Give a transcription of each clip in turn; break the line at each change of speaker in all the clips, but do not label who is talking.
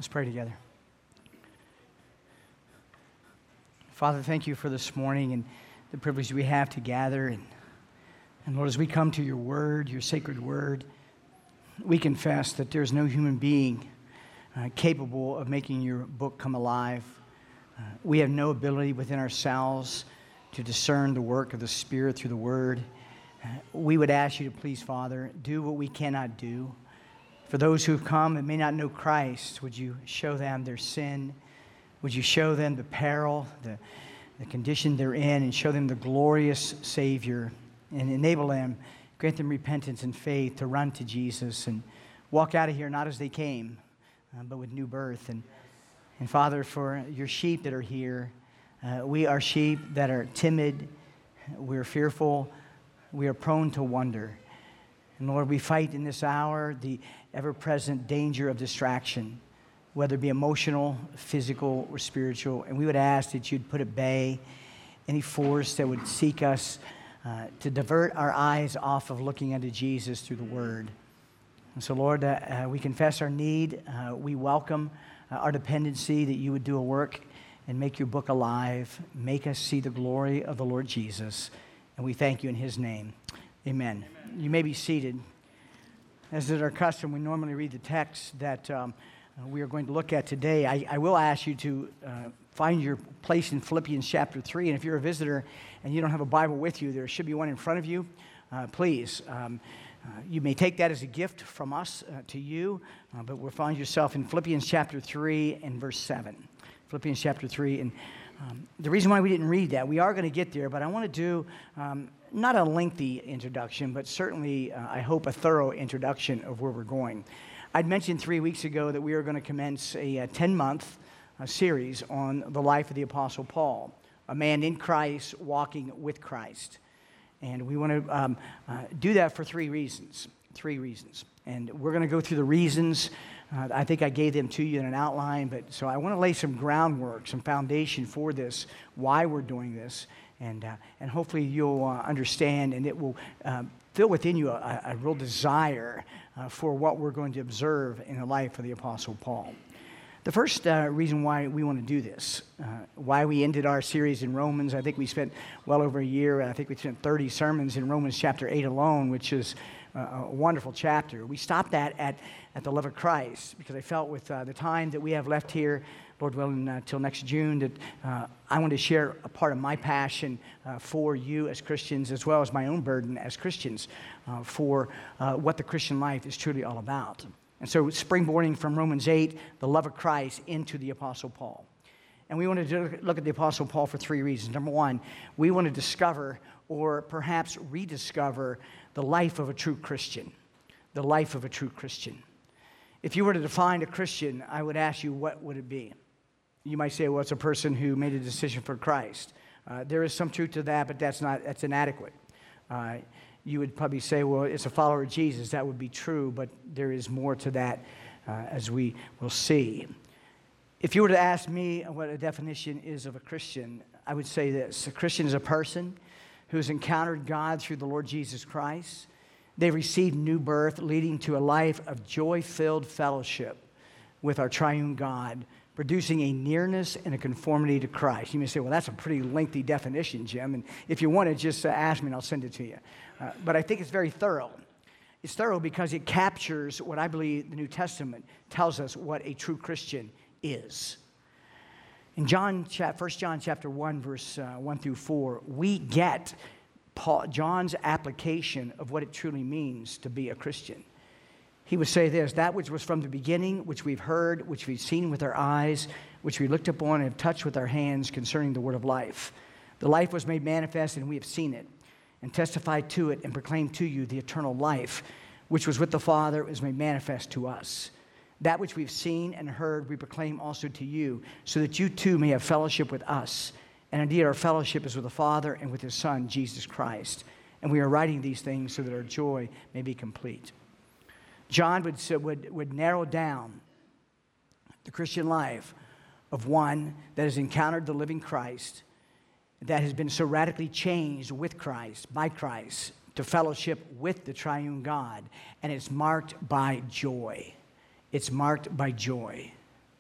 Let's pray together. Father, thank you for this morning and the privilege we have to gather. And Lord, as we come to your word, your sacred word, we confess that there's no human being capable of making your book come alive. We have no ability within ourselves to discern the work of the Spirit through the word. We would ask you to please, Father, do what we cannot do. For those who have come and may not know Christ, would you show them their sin? Would you show them the peril, the condition they're in, and show them the glorious Savior, and enable them, grant them repentance and faith to run to Jesus and walk out of here not as they came, but with new birth. And Father, for your sheep that are here, we are sheep that are timid, we're fearful, we are prone to wonder. And Lord, we fight in this hour the ever-present danger of distraction, whether it be emotional, physical, or spiritual. And we would ask that you'd put at bay any force that would seek us to divert our eyes off of looking unto Jesus through the word. And so, Lord, we confess our need. We welcome our dependency that you would do a work and make your book alive. Make us see the glory of the Lord Jesus. And we thank you in his name. Amen. You may be seated. As is our custom, we normally read the text that we are going to look at today. I will ask you to find your place in Philippians chapter 3. And if you're a visitor and you don't have a Bible with you, there should be one in front of you. Please, you may take that as a gift from us to you, but we'll find yourself in Philippians chapter 3 and verse 7. Philippians chapter 3. And the reason why we didn't read that, we are going to get there, but I want to do not a lengthy introduction, but certainly, I hope, a thorough introduction of where we're going. I'd mentioned 3 weeks ago that we are going to commence a 10-month series on the life of the Apostle Paul, a man in Christ walking with Christ. And we want to do that for three reasons. And we're going to go through the reasons. I think I gave them to you in an outline, but so I want to lay some groundwork, some foundation for this, why we're doing this, and hopefully you'll understand, and it will fill within you a real desire for what we're going to observe in the life of the Apostle Paul. The first reason why we want to do this, why we ended our series in Romans, I think we spent well over a year, I think we spent 30 sermons in Romans chapter 8 alone, which is a wonderful chapter. We stopped that at the love of Christ, because I felt with the time that we have left here, Lord willing, until next June, that I want to share a part of my passion for you as Christians, as well as my own burden as Christians for what the Christian life is truly all about. And so springboarding from Romans 8, the love of Christ, into the Apostle Paul. And we wanted to look at the Apostle Paul for three reasons. Number one, we want to discover, or perhaps rediscover, the life of a true Christian. The life of a true Christian. If you were to define a Christian, I would ask you, what would it be? You might say, well, it's a person who made a decision for Christ. There is some truth to that, but that's inadequate. You would probably say, well, it's a follower of Jesus. That would be true, but there is more to that, as we will see. If you were to ask me what a definition is of a Christian, I would say this. A Christian is a person who has encountered God through the Lord Jesus Christ. They've received new birth, leading to a life of joy-filled fellowship with our triune God, producing a nearness and a conformity to Christ. You may say, well, that's a pretty lengthy definition, Jim. And if you want to, just ask me and I'll send it to you. But I think it's very thorough. It's thorough because it captures what I believe the New Testament tells us what a true Christian is. In 1 John chapter 1, verse 1 through 4, we get John's application of what it truly means to be a Christian. He would say this: that which was from the beginning, which we've heard, which we've seen with our eyes, which we looked upon and have touched with our hands concerning the word of life. The life was made manifest, and we have seen it, and testified to it, and proclaimed to you the eternal life, which was with the Father, is made manifest to us. That which we've seen and heard, we proclaim also to you, so that you too may have fellowship with us. And indeed, our fellowship is with the Father and with his Son, Jesus Christ. And we are writing these things so that our joy may be complete. John would narrow down the Christian life of one that has encountered the living Christ, that has been so radically changed with Christ, by Christ, to fellowship with the triune God. And it's marked by joy. It's marked by joy.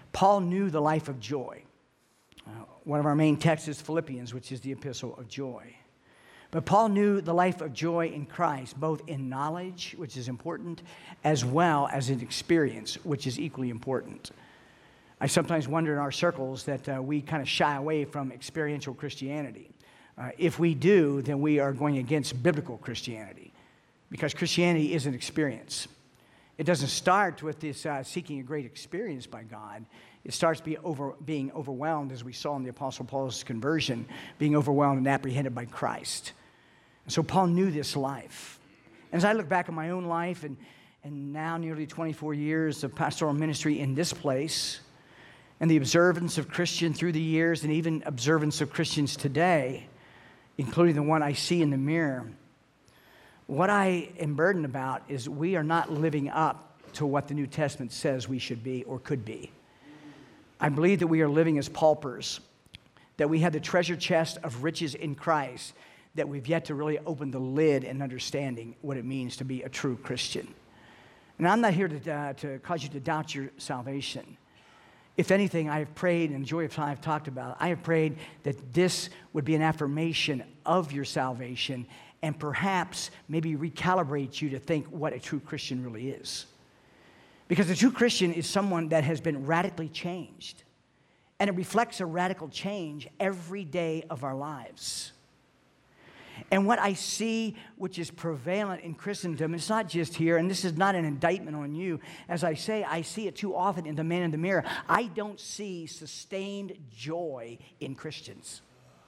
Paul knew the life of joy. One of our main texts is Philippians, which is the epistle of joy. But Paul knew the life of joy in Christ, both in knowledge, which is important, as well as in experience, which is equally important. I sometimes wonder in our circles that we kind of shy away from experiential Christianity. If we do, then we are going against biblical Christianity, because Christianity is an experience. It doesn't start with this seeking a great experience by God. It starts being overwhelmed, as we saw in the Apostle Paul's conversion, being overwhelmed and apprehended by Christ. And so Paul knew this life. As I look back at my own life and now nearly 24 years of pastoral ministry in this place, and the observance of Christians through the years, and even observance of Christians today, including the one I see in the mirror, what I am burdened about is we are not living up to what the New Testament says we should be or could be. I believe that we are living as paupers, that we have the treasure chest of riches in Christ, that we've yet to really open the lid and understanding what it means to be a true Christian. And I'm not here to cause you to doubt your salvation. If anything, I have prayed, and Joy of Time I've talked about, I have prayed that this would be an affirmation of your salvation and perhaps maybe recalibrate you to think what a true Christian really is. Because a true Christian is someone that has been radically changed. And it reflects a radical change every day of our lives. And what I see, which is prevalent in Christendom, it's not just here, and this is not an indictment on you. As I say, I see it too often in the man in the mirror. I don't see sustained joy in Christians.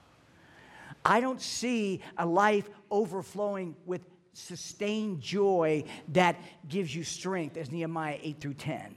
I don't see a life overflowing with sustained joy that gives you strength, as Nehemiah 8 through 10.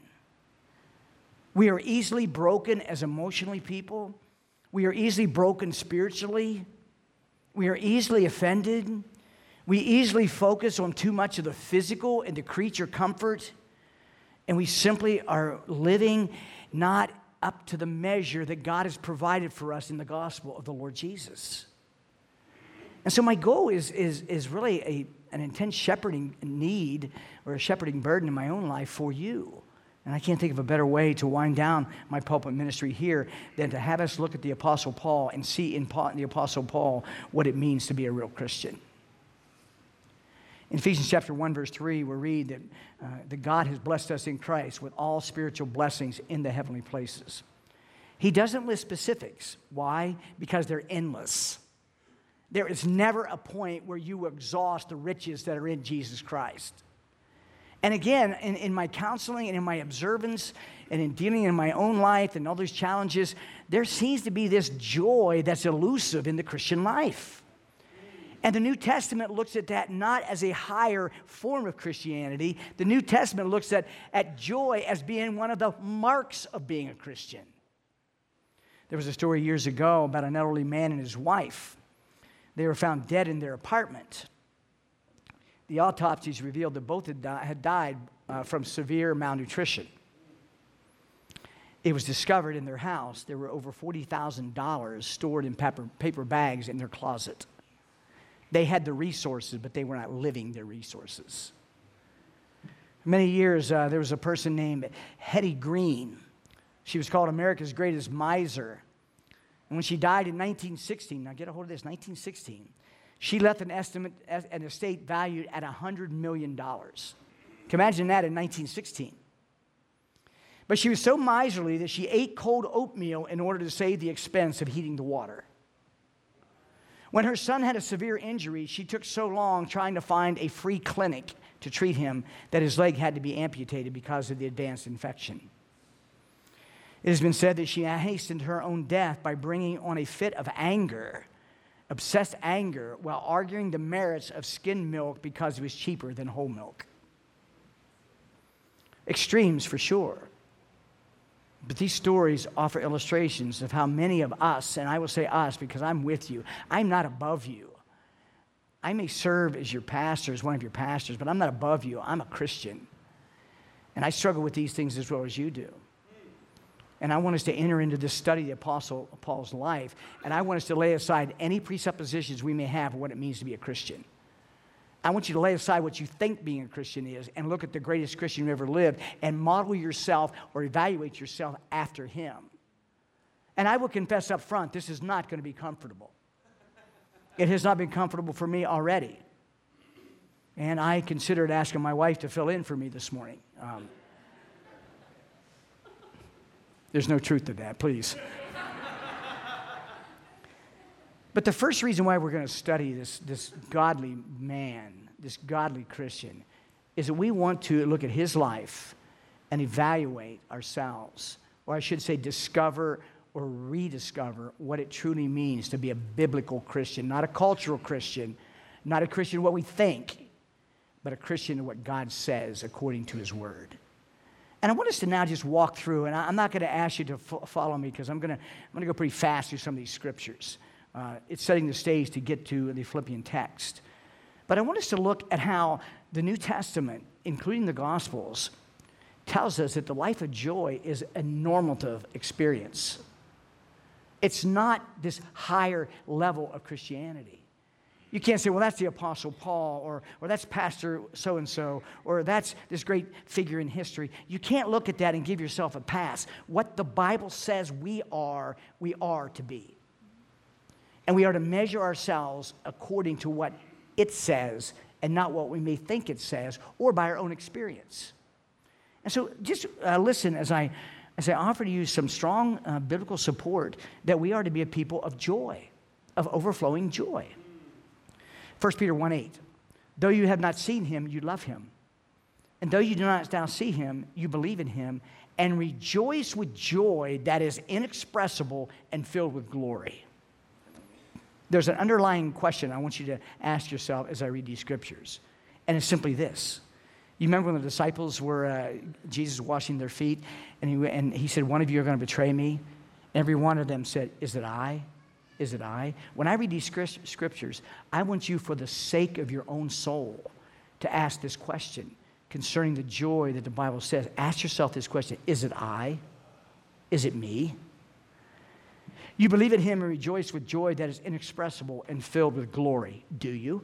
We are easily broken as emotionally people. We are easily broken spiritually. We are easily offended. We easily focus on too much of the physical and the creature comfort. And we simply are living not up to the measure that God has provided for us in the gospel of the Lord Jesus. And so my goal is really an intense shepherding need or a shepherding burden in my own life for you. And I can't think of a better way to wind down my pulpit ministry here than to have us look at the Apostle Paul and see in the Apostle Paul what it means to be a real Christian. In Ephesians chapter 1, verse 3, we read that God has blessed us in Christ with all spiritual blessings in the heavenly places. He doesn't list specifics. Why? Because they're endless. There is never a point where you exhaust the riches that are in Jesus Christ. And again, in my counseling and in my observance and in dealing in my own life and all these challenges, there seems to be this joy that's elusive in the Christian life. And the New Testament looks at that not as a higher form of Christianity. The New Testament looks at joy as being one of the marks of being a Christian. There was a story years ago about an elderly man and his wife. They were found dead in their apartment. The autopsies revealed that both had died from severe malnutrition. It was discovered in their house there were over $40,000 stored in paper bags in their closet. They had the resources, but they were not living their resources. For many years, there was a person named Hetty Green. She was called America's greatest miser. And when she died in 1916, now get a hold of this, 1916, she left an estate valued at $100 million. Can you imagine that in 1916? But she was so miserly that she ate cold oatmeal in order to save the expense of heating the water. When her son had a severe injury, she took so long trying to find a free clinic to treat him that his leg had to be amputated because of the advanced infection. It has been said that she hastened her own death by bringing on a fit of anger, obsessed anger, while arguing the merits of skim milk because it was cheaper than whole milk. Extremes for sure. But these stories offer illustrations of how many of us, and I will say us because I'm with you, I'm not above you. I may serve as your pastor, as one of your pastors, but I'm not above you. I'm a Christian. And I struggle with these things as well as you do. And I want us to enter into this study of the Apostle Paul's life. And I want us to lay aside any presuppositions we may have of what it means to be a Christian. I want you to lay aside what you think being a Christian is and look at the greatest Christian who ever lived and model yourself or evaluate yourself after him. And I will confess up front, this is not going to be comfortable. It has not been comfortable for me already. And I considered asking my wife to fill in for me this morning. There's no truth to that, please. But the first reason why we're going to study this godly man, this godly Christian, is that we want to look at his life and evaluate ourselves, or I should say discover or rediscover what it truly means to be a biblical Christian, not a cultural Christian, not a Christian what we think, but a Christian in what God says according to his word. And I want us to now just walk through, and I'm not going to ask you to follow me because I'm going to go pretty fast through some of these scriptures. It's setting the stage to get to the Philippian text. But I want us to look at how the New Testament, including the Gospels, tells us that the life of joy is a normative experience. It's not this higher level of Christianity. You can't say, well, that's the Apostle Paul, or that's Pastor so-and-so, or that's this great figure in history. You can't look at that and give yourself a pass. What the Bible says we are to be. And we are to measure ourselves according to what it says and not what we may think it says or by our own experience. And so just listen as I offer to you some strong biblical support that we are to be a people of joy, of overflowing joy. 1 Peter 1:8, though you have not seen him, you love him. And though you do not now see him, you believe in him and rejoice with joy that is inexpressible and filled with glory. There's an underlying question I want you to ask yourself as I read these scriptures. And it's simply this. You remember when the disciples were, Jesus washing their feet, and he said, one of you are going to betray me? Every one of them said, is it I? Is it I? When I read these scriptures, I want you, for the sake of your own soul, to ask this question concerning the joy that the Bible says. Ask yourself this question, is it I? Is it me? You believe in him and rejoice with joy that is inexpressible and filled with glory. Do you?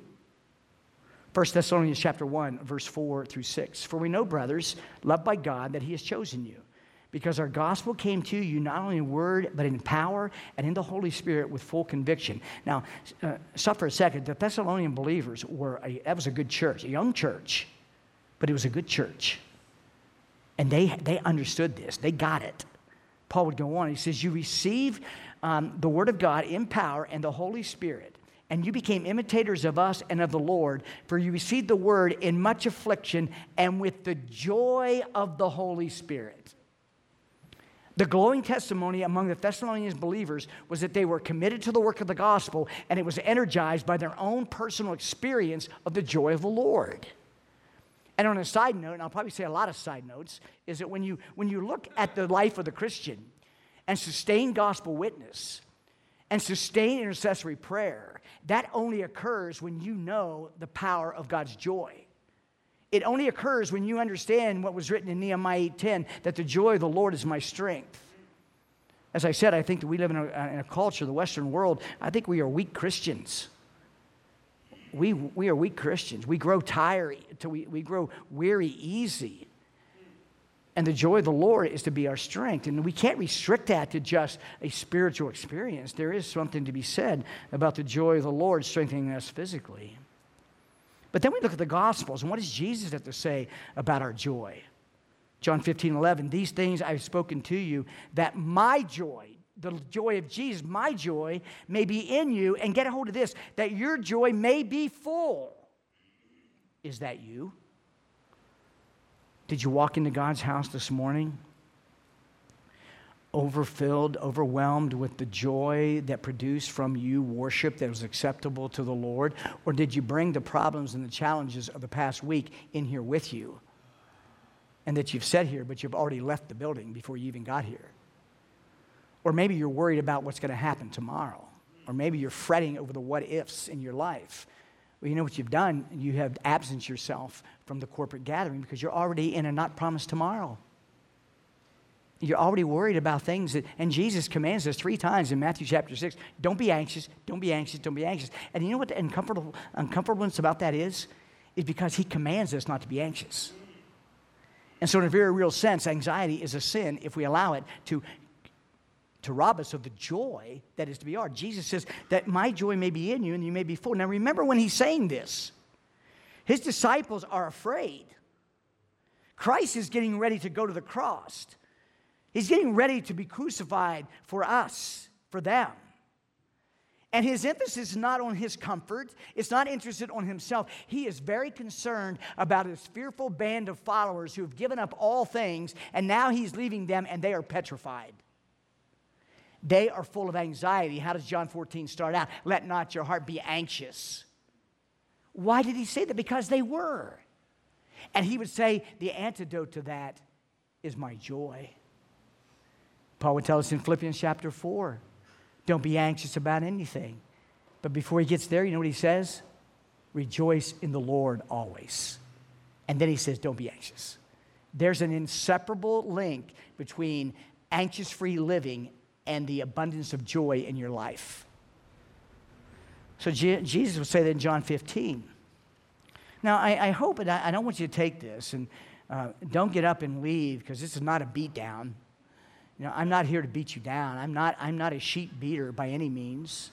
1 Thessalonians chapter 1, verse 4 through 6. For we know, brothers, loved by God, that he has chosen you, because our gospel came to you not only in word, but in power and in the Holy Spirit with full conviction. Now, stop for a second. The Thessalonian believers that was a good church, a young church, but it was a good church. And they understood this. They got it. Paul would go on. He says, you receive the word of God in power and the Holy Spirit, and you became imitators of us and of the Lord, for you received the word in much affliction and with the joy of the Holy Spirit. The glowing testimony among the Thessalonian believers was that they were committed to the work of the gospel, and it was energized by their own personal experience of the joy of the Lord. And on a side note, and I'll probably say a lot of side notes, is that when you look at the life of the Christian and sustain gospel witness and sustain intercessory prayer, that only occurs when you know the power of God's joy. It only occurs when you understand what was written in Nehemiah 8:10, that the joy of the Lord is my strength. As I said, I think that we live in a culture, the Western world, I think we are weak Christians. We are weak Christians. We grow tired, we grow weary easy. And the joy of the Lord is to be our strength. And we can't restrict that to just a spiritual experience. There is something to be said about the joy of the Lord strengthening us physically. But then we look at the Gospels, and what does Jesus have to say about our joy? John 15:11, these things I've spoken to you, that my joy, the joy of Jesus, my joy, may be in you, and get a hold of this, that your joy may be full. Is that you? Did you walk into God's house this morning overfilled, overwhelmed with the joy that produced from you worship that was acceptable to the Lord? Or did you bring the problems and the challenges of the past week in here with you? And that you've sat here, but you've already left the building before you even got here. Or maybe you're worried about what's going to happen tomorrow. Or maybe you're fretting over the what-ifs in your life. Well, you know what you've done? You have absent yourself from the corporate gathering because you're already in a not promised tomorrow. You're already worried about things and Jesus commands us 3 times in Matthew chapter 6, don't be anxious, don't be anxious, don't be anxious. And you know what the uncomfortableness about that is? is because he commands us not to be anxious. And so in a very real sense, anxiety is a sin if we allow it to rob us of the joy that is to be ours. Jesus says that my joy may be in you and you may be full. Now remember when he's saying this, his disciples are afraid. Christ is getting ready to go to the cross. He's getting ready to be crucified for us, for them. And his emphasis is not on his comfort. It's not interested on himself. He is very concerned about his fearful band of followers who have given up all things, and now he's leaving them, and they are petrified. They are full of anxiety. How does John 14 start out? Let not your heart be anxious. Why did he say that? Because they were. And he would say, the antidote to that is my joy. Paul would tell us in Philippians chapter 4, don't be anxious about anything. But before he gets there, you know what he says? Rejoice in the Lord always. And then he says, don't be anxious. There's an inseparable link between anxious-free living and the abundance of joy in your life. So Jesus would say that in John 15. Now, I hope, and I don't want you to take this, and don't get up and leave, because this is not a beat down. You know, I'm not here to beat you down. I'm not a sheep beater by any means.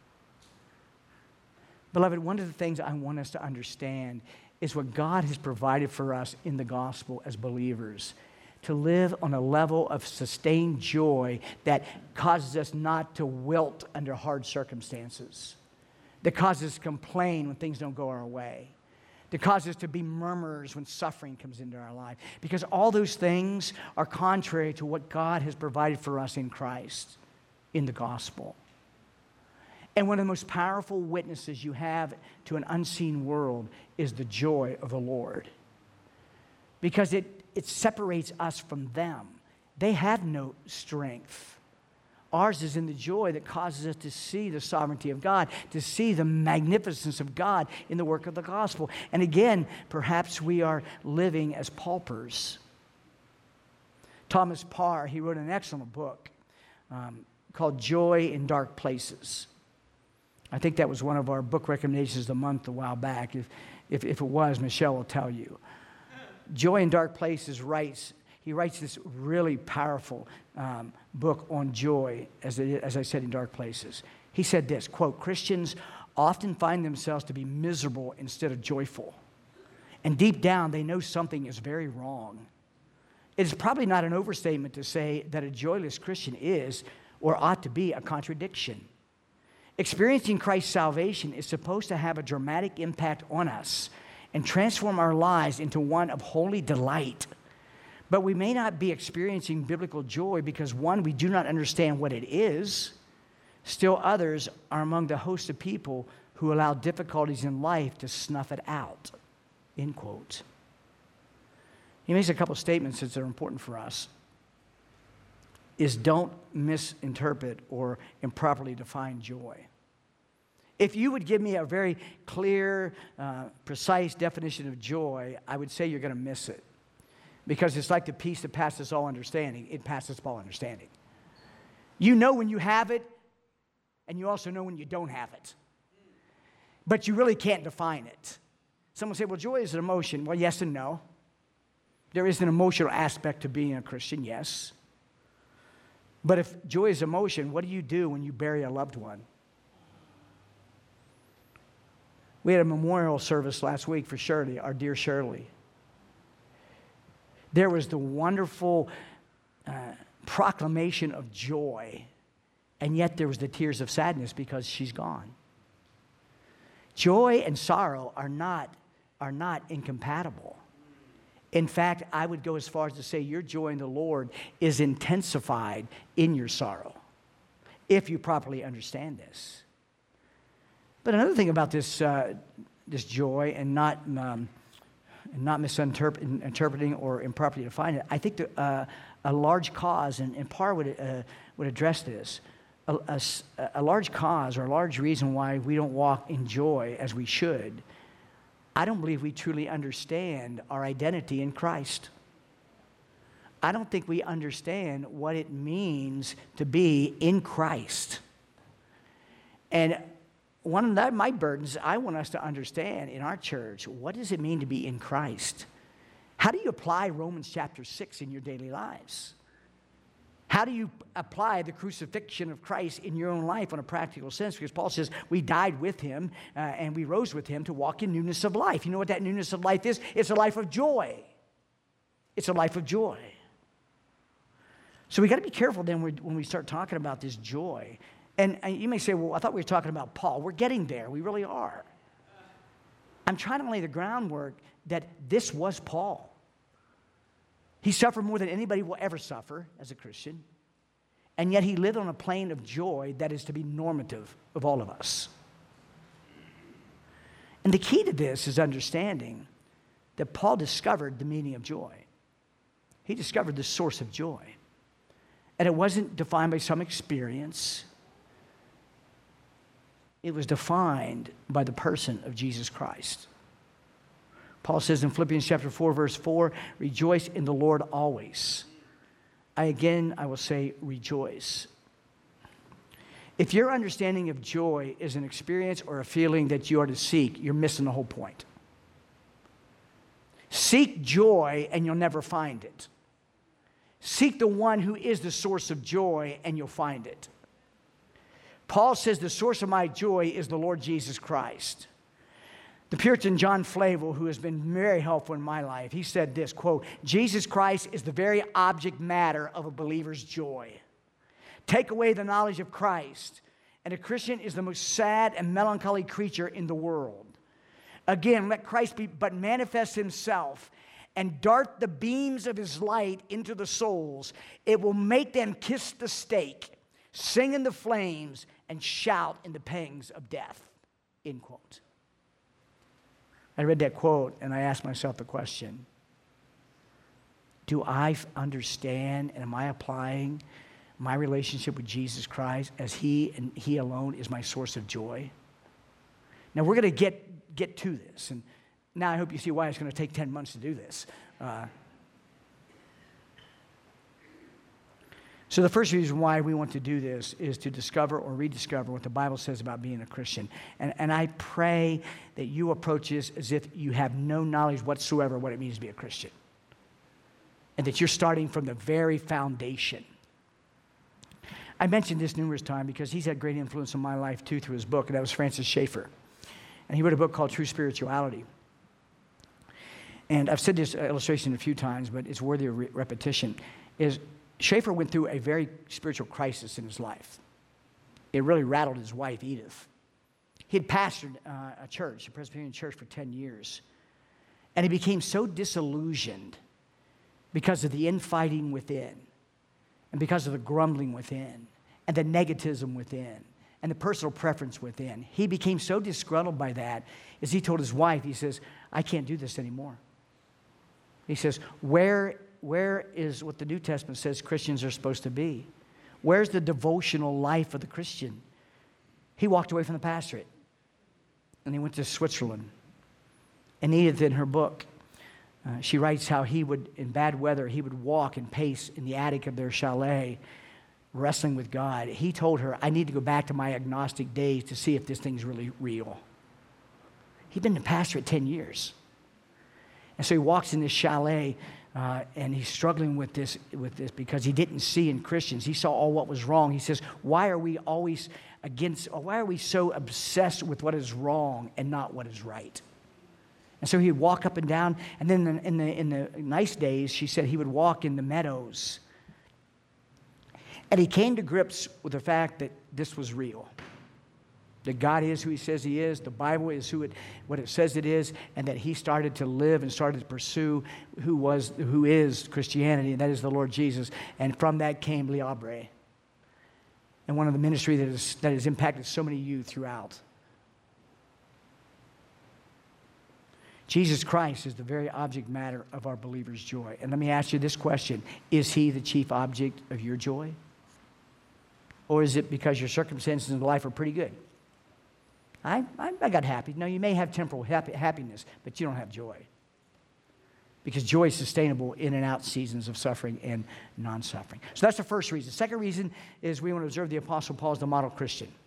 Beloved, one of the things I want us to understand is what God has provided for us in the gospel as believers, to live on a level of sustained joy that causes us not to wilt under hard circumstances, that causes us to complain when things don't go our way, that causes us to be murmurers when suffering comes into our life. Because all those things are contrary to what God has provided for us in Christ, in the gospel. And one of the most powerful witnesses you have to an unseen world is the joy of the Lord. Because it separates us from them. They have no strength. Ours is in the joy that causes us to see the sovereignty of God, to see the magnificence of God in the work of the gospel. And again, perhaps we are living as paupers. Thomas Parr, he wrote an excellent book called Joy in Dark Places. I think that was one of our book recommendations of the month a while back. If it was, Michelle will tell you. Joy in Dark Places he writes this really powerful book on joy, as I said, in dark places. He said this, quote, Christians often find themselves to be miserable instead of joyful. And deep down, they know something is very wrong. It is probably not an overstatement to say that a joyless Christian is or ought to be a contradiction. Experiencing Christ's salvation is supposed to have a dramatic impact on us and transform our lives into one of holy delight. But we may not be experiencing biblical joy because, one, we do not understand what it is. Still others are among the host of people who allow difficulties in life to snuff it out, end quote. He makes a couple statements that are important for us. Is don't misinterpret or improperly define joy. If you would give me a very clear, precise definition of joy, I would say you're going to miss it. Because it's like the peace that passes all understanding. It passes all understanding. You know when you have it, and you also know when you don't have it. But you really can't define it. Someone say, well, joy is an emotion. Well, yes and no. There is an emotional aspect to being a Christian, yes. But if joy is emotion, what do you do when you bury a loved one? We had a memorial service last week for Shirley, our dear Shirley. There was the wonderful proclamation of joy, and yet there was the tears of sadness because she's gone. Joy and sorrow are not incompatible. In fact, I would go as far as to say your joy in the Lord is intensified in your sorrow, if you properly understand this. But another thing about this joy and not misinterpreting or improperly defining it, I think a large cause, and Parr would address this, a large cause or a large reason why we don't walk in joy as we should, I don't believe we truly understand our identity in Christ. I don't think we understand what it means to be in Christ. And one of my burdens, I want us to understand in our church, what does it mean to be in Christ? How do you apply Romans chapter 6 in your daily lives? How do you apply the crucifixion of Christ in your own life on a practical sense? Because Paul says we died with him and we rose with him to walk in newness of life. You know what that newness of life is? It's a life of joy. It's a life of joy. So we got to be careful then when we start talking about this joy. And you may say, well, I thought we were talking about Paul. We're getting there. We really are. I'm trying to lay the groundwork that this was Paul. He suffered more than anybody will ever suffer as a Christian. And yet he lived on a plane of joy that is to be normative of all of us. And the key to this is understanding that Paul discovered the meaning of joy. He discovered the source of joy. And it wasn't defined by some experience. It was defined by the person of Jesus Christ. Paul says in Philippians chapter 4, verse 4, rejoice in the Lord always. I will say rejoice. If your understanding of joy is an experience or a feeling that you are to seek, you're missing the whole point. Seek joy and you'll never find it. Seek the one who is the source of joy and you'll find it. Paul says the source of my joy is the Lord Jesus Christ. The Puritan John Flavel, who has been very helpful in my life, he said this, quote, Jesus Christ is the very object matter of a believer's joy. Take away the knowledge of Christ, and a Christian is the most sad and melancholy creature in the world. Again, let Christ but manifest himself and dart the beams of his light into the souls. It will make them kiss the stake, sing in the flames, and shout in the pangs of death, end quote. I read that quote and I asked myself the question, do I understand and am I applying my relationship with Jesus Christ as he and he alone is my source of joy? Now we're going to get to this, and now I hope you see why it's going to take 10 months to do this. So the first reason why we want to do this is to discover or rediscover what the Bible says about being a Christian. And I pray that you approach this as if you have no knowledge whatsoever what it means to be a Christian. And that you're starting from the very foundation. I mentioned this numerous times because he's had great influence on my life too through his book, and that was Francis Schaeffer. And he wrote a book called True Spirituality. And I've said this illustration a few times, but it's worthy of repetition, is Schaeffer went through a very spiritual crisis in his life. It really rattled his wife, Edith. He had pastored a church, a Presbyterian church, for 10 years. And he became so disillusioned because of the infighting within, and because of the grumbling within, and the negativism within, and the personal preference within. He became so disgruntled by that, as he told his wife, he says, I can't do this anymore. He says, where is what the New Testament says Christians are supposed to be? Where's the devotional life of the Christian? He walked away from the pastorate, and he went to Switzerland. And Edith, in her book, she writes how he would, in bad weather, he would walk and pace in the attic of their chalet, wrestling with God. He told her, I need to go back to my agnostic days to see if this thing's really real. He'd been the pastor at 10 years. And so he walks in this chalet, and he's struggling with this because he didn't see in Christians. He saw all what was wrong. He says, why are we always against, or why are we so obsessed with what is wrong and not what is right? And so he'd walk up and down, and then in the nice days, she said he would walk in the meadows. And he came to grips with the fact that this was real. That God is who he says he is, the Bible is what it says it is, and that he started to live and started to pursue who is Christianity, and that is the Lord Jesus. And from that came L'Arbre. And one of the ministry that has impacted so many youth throughout. Jesus Christ is the very object matter of our believers' joy. And let me ask you this question. Is he the chief object of your joy? Or is it because your circumstances in life are pretty good? I got happy. No, you may have temporal happiness, but you don't have joy. Because joy is sustainable in and out seasons of suffering and non-suffering. So that's the first reason. Second reason is we want to observe the Apostle Paul as the model Christian.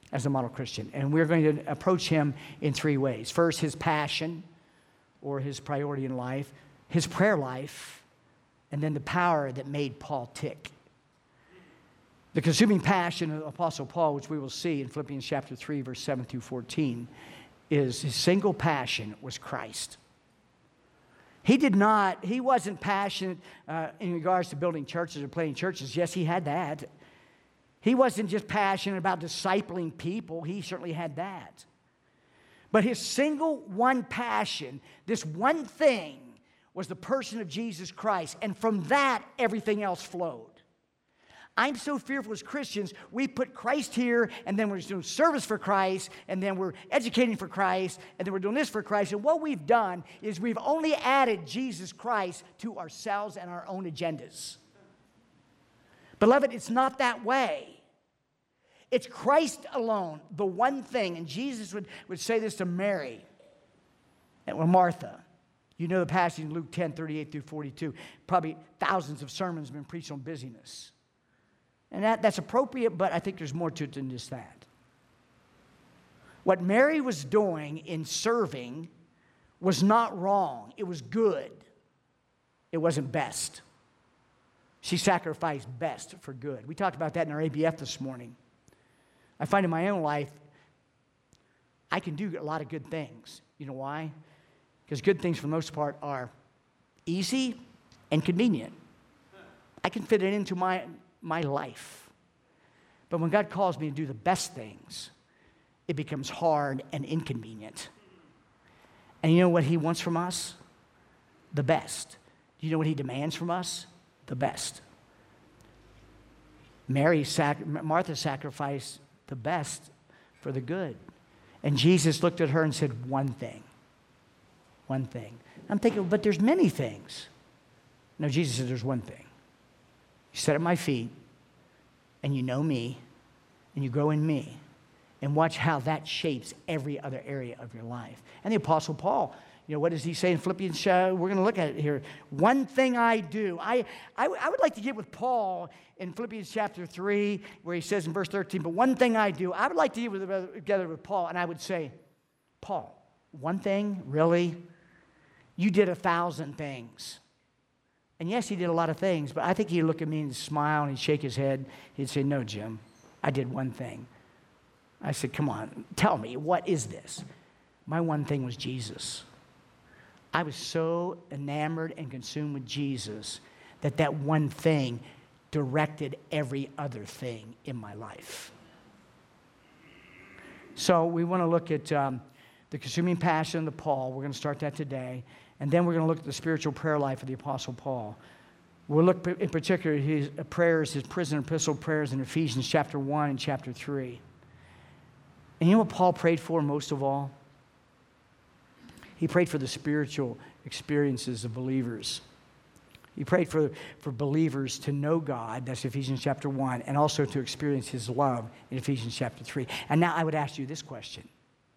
as a model Christian. And we're going to approach him in three ways. First, his passion, or his priority in life, his prayer life, and then the power that made Paul tick. The consuming passion of Apostle Paul, which we will see in Philippians chapter 3, verse 7 through 14, is his single passion was Christ. He wasn't passionate in regards to building churches or planting churches. Yes, he had that. He wasn't just passionate about discipling people. He certainly had that. But his single one passion, this one thing, was the person of Jesus Christ. And from that, everything else flowed. I'm so fearful as Christians, we put Christ here, and then we're doing service for Christ, and then we're educating for Christ, and then we're doing this for Christ. And what we've done is we've only added Jesus Christ to ourselves and our own agendas. Beloved, it's not that way. It's Christ alone, the one thing. And Jesus would say this to Mary and Martha. You know the passage in Luke 10, 38 through 42. Probably thousands of sermons have been preached on busyness. And that's appropriate, but I think there's more to it than just that. What Mary was doing in serving was not wrong. It was good. It wasn't best. She sacrificed best for good. We talked about that in our ABF this morning. I find in my own life, I can do a lot of good things. You know why? Because good things, for the most part, are easy and convenient. I can fit it into my life. But when God calls me to do the best things, it becomes hard and inconvenient. And you know what he wants from us? The best. Do you know what he demands from us? The best. Martha sacrificed the best for the good. And Jesus looked at her and said, one thing. One thing. I'm thinking, but there's many things. No, Jesus said, there's one thing. You sit at my feet, and you know me, and you grow in me, and watch how that shapes every other area of your life. And the Apostle Paul, what does he say in Philippians? We're going to look at it here. One thing I do. I would like to get with Paul in Philippians chapter 3, where he says in verse 13, but one thing I do. I would like to get together with Paul, and I would say, Paul, one thing, really? You did 1,000 things. And yes, he did a lot of things, but I think he'd look at me and smile, and he'd shake his head. He'd say, no, Jim, I did one thing. I said, come on, tell me, what is this? My one thing was Jesus. I was so enamored and consumed with Jesus that one thing directed every other thing in my life. So we want to look at the consuming passion of Paul. We're going to start that today. And then we're going to look at the spiritual prayer life of the Apostle Paul. We'll look in particular at his prayers, his prison epistle prayers in Ephesians chapter 1 and chapter 3. And you know what Paul prayed for most of all? He prayed for the spiritual experiences of believers. He prayed for believers to know God, that's Ephesians chapter 1, and also to experience his love in Ephesians chapter 3. And now I would ask you this question.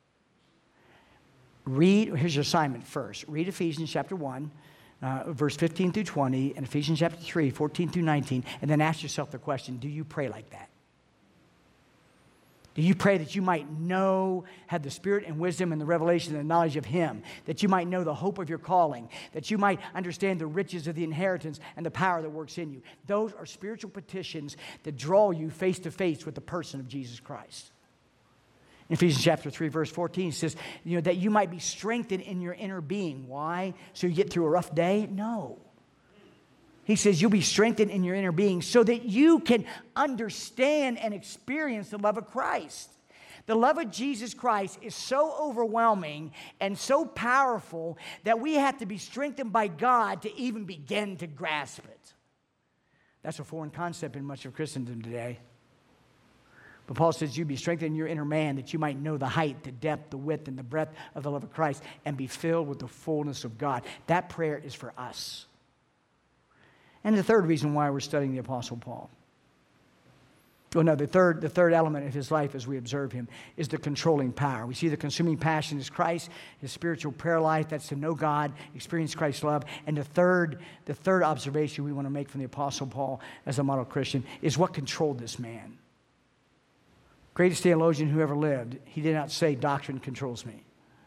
Here's your assignment first. Read Ephesians chapter 1, verse 15 through 20, and Ephesians chapter 3, 14 through 19, and then ask yourself the question, do you pray like that? Do you pray that you might know, have the spirit and wisdom and the revelation and the knowledge of him, that you might know the hope of your calling, that you might understand the riches of the inheritance and the power that works in you? Those are spiritual petitions that draw you face to face with the person of Jesus Christ. In Ephesians chapter 3, verse 14, it says, that you might be strengthened in your inner being. Why? So you get through a rough day? No. He says you'll be strengthened in your inner being so that you can understand and experience the love of Christ. The love of Jesus Christ is so overwhelming and so powerful that we have to be strengthened by God to even begin to grasp it. That's a foreign concept in much of Christendom today. But Paul says you be strengthened in your inner man that you might know the height, the depth, the width, and the breadth of the love of Christ and be filled with the fullness of God. That prayer is for us. And the third reason why we're studying the Apostle Paul. Well, no, the third element of his life as we observe him is the controlling power. We see the consuming passion is Christ, his spiritual prayer life, that's to know God, experience Christ's love. And the third observation we want to make from the Apostle Paul as a model Christian is what controlled this man. Greatest theologian who ever lived, he did not say doctrine controls me.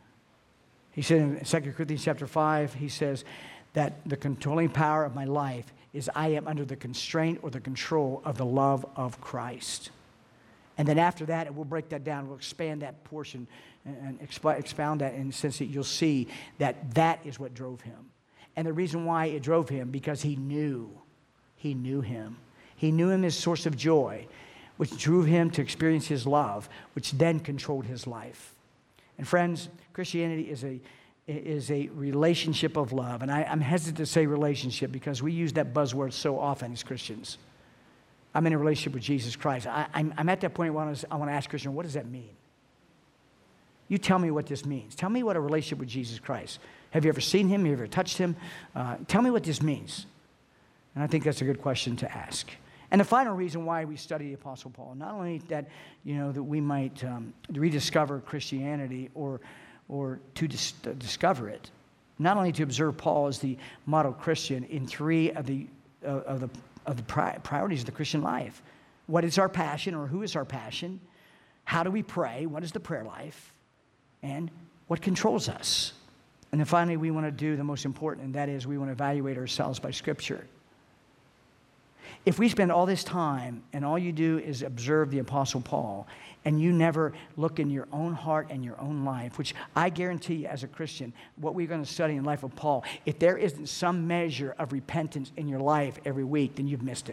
He said in 2 Corinthians chapter 5, he says that the controlling power of my life is I am under the constraint or the control of the love of Christ. And then after that, and we'll break that down, we'll expand that portion and expound that in the sense that you'll see that that is what drove him. And the reason why it drove him, because he knew him. He knew him as source of joy, which drew him to experience his love, which then controlled his life. And friends, Christianity is a relationship of love. And I'm hesitant to say relationship because we use that buzzword so often as Christians. I'm in a relationship with Jesus Christ. I'm at that point where I want to ask Christian, what does that mean? You tell me what this means. Tell me what a relationship with Jesus Christ. Have you ever seen him? Have you ever touched him? Tell me what this means. And I think that's a good question to ask. And the final reason why we study the Apostle Paul, not only that, that we might rediscover Christianity or to discover it, not only to observe Paul as the model Christian in three of the priorities of the Christian life. What is our passion, or who is our passion? How do we pray? What is the prayer life? And what controls us? And then finally, we want to do the most important, and that is we want to evaluate ourselves by Scripture. If we spend all this time and all you do is observe the Apostle Paul and you never look in your own heart and your own life, which I guarantee you as a Christian, what we're going to study in the life of Paul, if there isn't some measure of repentance in your life every week, then you've missed it.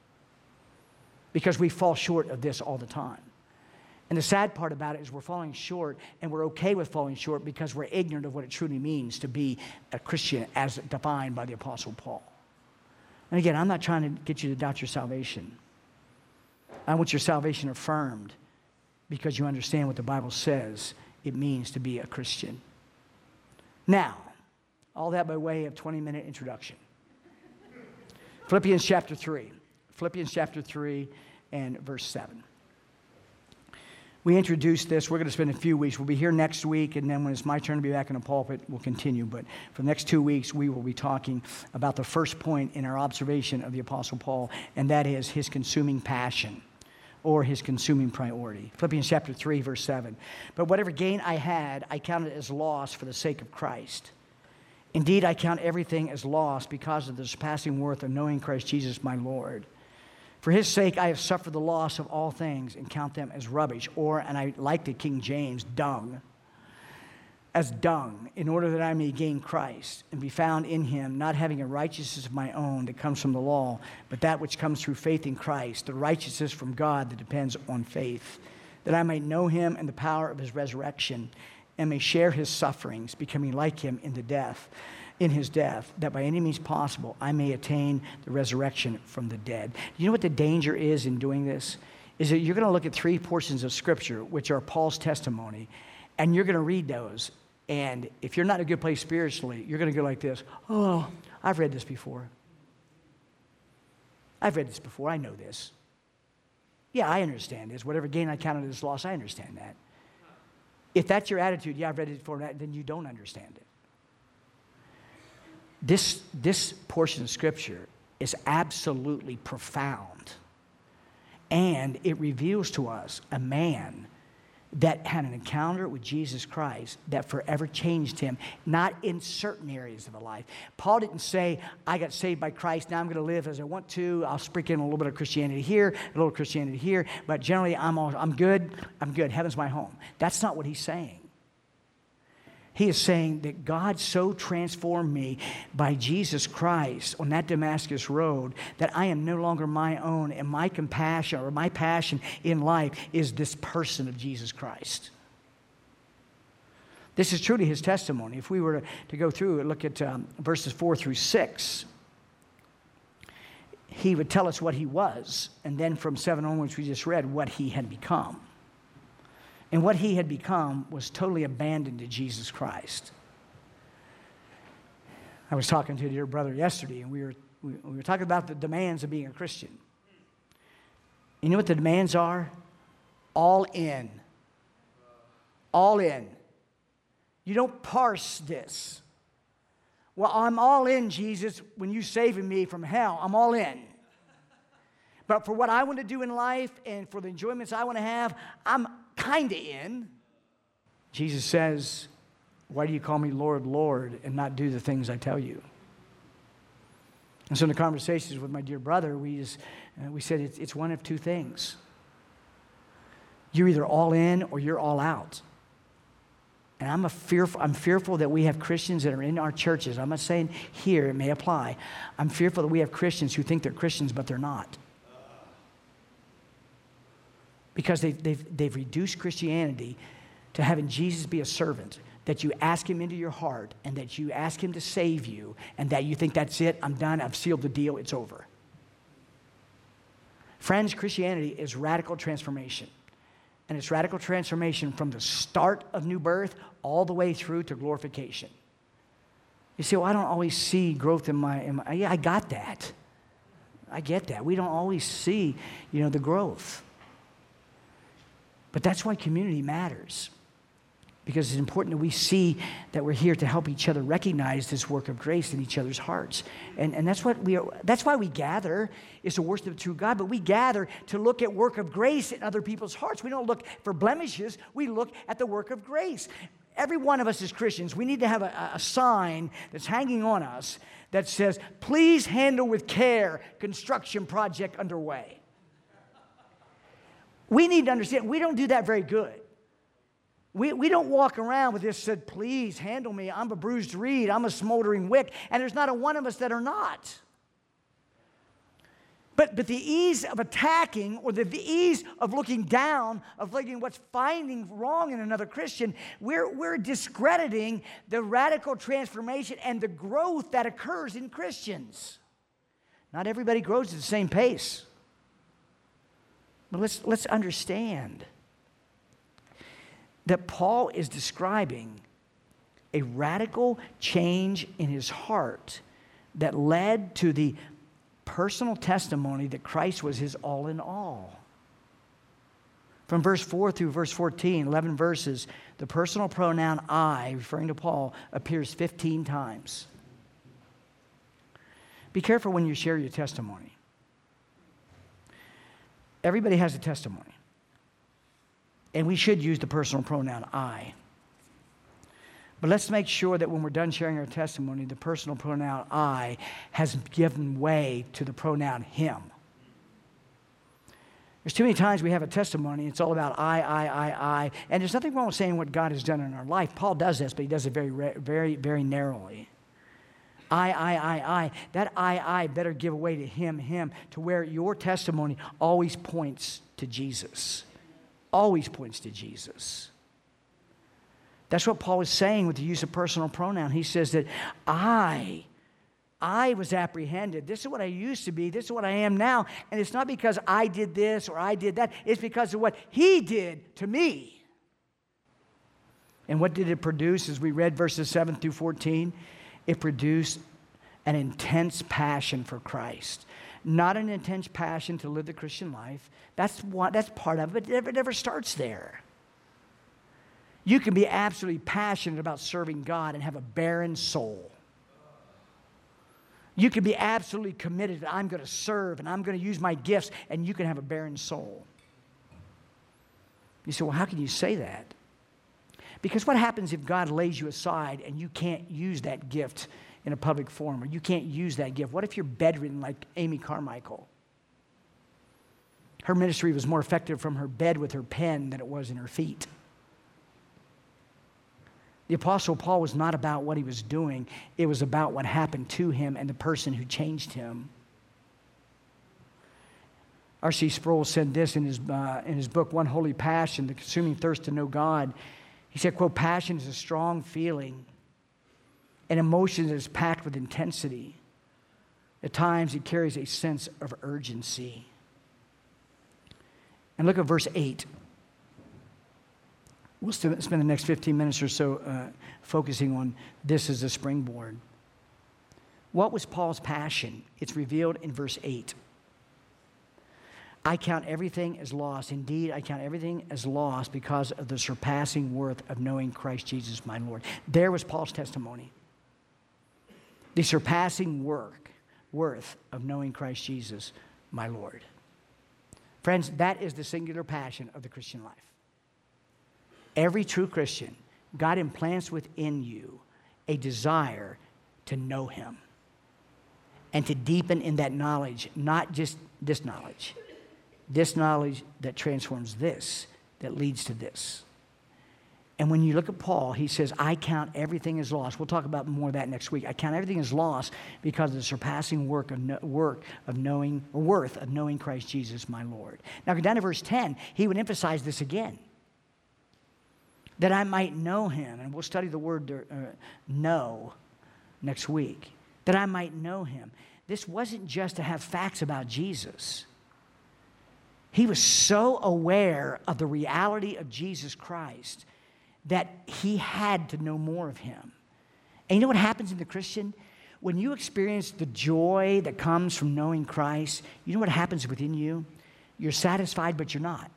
Because we fall short of this all the time. And the sad part about it is we're falling short, and we're okay with falling short because we're ignorant of what it truly means to be a Christian as defined by the Apostle Paul. And again, I'm not trying to get you to doubt your salvation. I want your salvation affirmed because you understand what the Bible says it means to be a Christian. Now, all that by way of 20-minute introduction. Philippians chapter 3. Philippians chapter 3 and verse 7. We introduced this. We're going to spend a few weeks. We'll be here next week, and then when it's my turn to be back in the pulpit, we'll continue. But for the next 2 weeks, we will be talking about the first point in our observation of the Apostle Paul, and that is his consuming passion or his consuming priority. Philippians chapter 3, verse 7. But whatever gain I had, I counted as loss for the sake of Christ. Indeed, I count everything as loss because of the surpassing worth of knowing Christ Jesus my Lord. For his sake, I have suffered the loss of all things and count them as rubbish, or, and I like the King James, dung, as dung, in order that I may gain Christ and be found in him, not having a righteousness of my own that comes from the law, but that which comes through faith in Christ, the righteousness from God that depends on faith, that I might know him and the power of his resurrection, and may share his sufferings, becoming like him in his death, that by any means possible I may attain the resurrection from the dead. You know what the danger is in doing this? Is that you're going to look at 3 portions of Scripture, which are Paul's testimony, and you're going to read those. And if you're not in a good place spiritually, you're going to go like this. Oh, I've read this before. I know this. Yeah, I understand this. Whatever gain I counted as loss, I understand that. If that's your attitude, yeah, I've read it before, then you don't understand it. This portion of Scripture is absolutely profound. And it reveals to us a man that had an encounter with Jesus Christ that forever changed him, not in certain areas of the life. Paul didn't say, I got saved by Christ, now I'm going to live as I want to. I'll sprinkle in a little bit of Christianity here, a little Christianity here, but generally I'm good. Heaven's my home. That's not what he's saying. He is saying that God so transformed me by Jesus Christ on that Damascus road that I am no longer my own, and my compassion or my passion in life is this person of Jesus Christ. This is truly his testimony. If we were to go through and look at verses 4 through 6, he would tell us what he was, and then from 7 onwards we just read what he had become. And what he had become was totally abandoned to Jesus Christ. I was talking to a dear brother yesterday, and we were talking about the demands of being a Christian. You know what the demands are? All in. All in. You don't parse this. Well, I'm all in, Jesus, when you saving me from hell. I'm all in. But for what I want to do in life and for the enjoyments I want to have, I'm kind of in. Jesus says, why do you call me Lord, Lord, and not do the things I tell you? And so in the conversations with my dear brother, we said it's one of two things. You're either all in or you're all out. And I'm fearful that we have Christians that are in our churches. I'm not saying here, it may apply. I'm fearful that we have Christians who think they're Christians, but they're not. Because they've reduced Christianity to having Jesus be a servant, that you ask him into your heart and that you ask him to save you and that you think that's it, I'm done, I've sealed the deal, it's over. Friends, Christianity is radical transformation. And it's radical transformation from the start of new birth all the way through to glorification. You say, well, I don't always see growth in my yeah, I got that. I get that. We don't always see, the growth. But that's why community matters. Because it's important that we see that we're here to help each other recognize this work of grace in each other's hearts. And that's why we gather, is to worship the true God, but we gather to look at work of grace in other people's hearts. We don't look for blemishes, we look at the work of grace. Every one of us as Christians, we need to have a sign that's hanging on us that says, please handle with care, construction project underway. We need to understand, we don't do that very good. We don't walk around with this said, please handle me. I'm a bruised reed. I'm a smoldering wick. And there's not a one of us that are not. But the ease of attacking or the ease of looking down, of looking what's finding wrong in another Christian, we're discrediting the radical transformation and the growth that occurs in Christians. Not everybody grows at the same pace. But let's understand that Paul is describing a radical change in his heart that led to the personal testimony that Christ was his all in all. From verse 4 through verse 14, 11 verses, the personal pronoun I, referring to Paul, appears 15 times. Be careful when you share your testimony. Everybody has a testimony. And we should use the personal pronoun I. But let's make sure that when we're done sharing our testimony, the personal pronoun I has given way to the pronoun him. There's too many times we have a testimony, it's all about I. And there's nothing wrong with saying what God has done in our life. Paul does this, but he does it very, very, very narrowly. I. That I better give away to him, to where your testimony always points to Jesus. Always points to Jesus. That's what Paul is saying with the use of personal pronoun. He says that I was apprehended. This is what I used to be. This is what I am now. And it's not because I did this or I did that. It's because of what he did to me. And what did it produce? As we read verses 7 through 14, it produced an intense passion for Christ. Not an intense passion to live the Christian life. That's part of it. It never starts there. You can be absolutely passionate about serving God and have a barren soul. You can be absolutely committed that I'm going to serve and I'm going to use my gifts, and you can have a barren soul. You say, well, how can you say that? Because what happens if God lays you aside and you can't use that gift in a public forum, or you can't use that gift? What if you're bedridden like Amy Carmichael? Her ministry was more effective from her bed with her pen than it was in her feet. The Apostle Paul was not about what he was doing. It was about what happened to him and the person who changed him. R.C. Sproul said this in his book, One Holy Passion, The Consuming Thirst to Know God. He said, quote, passion is a strong feeling, an emotion that is packed with intensity. At times, it carries a sense of urgency. And look at verse 8. We'll spend the next 15 minutes or so focusing on this as a springboard. What was Paul's passion? It's revealed in verse 8. I count everything as loss. Indeed, I count everything as loss because of the surpassing worth of knowing Christ Jesus my Lord. There was Paul's testimony. The surpassing worth of knowing Christ Jesus my Lord. Friends, that is the singular passion of the Christian life. Every true Christian, God implants within you a desire to know him and to deepen in that knowledge, not just this knowledge that transforms this, that leads to this. And when you look at Paul, he says, I count everything as loss. We'll talk about more of that next week. I count everything as loss because of the surpassing worth of knowing Christ Jesus, my Lord. Now, go down to verse 10. He would emphasize this again. That I might know him. And we'll study the word know next week. That I might know him. This wasn't just to have facts about Jesus. He was so aware of the reality of Jesus Christ that he had to know more of him. And you know what happens in the Christian? When you experience the joy that comes from knowing Christ, you know what happens within you? You're satisfied, but you're not.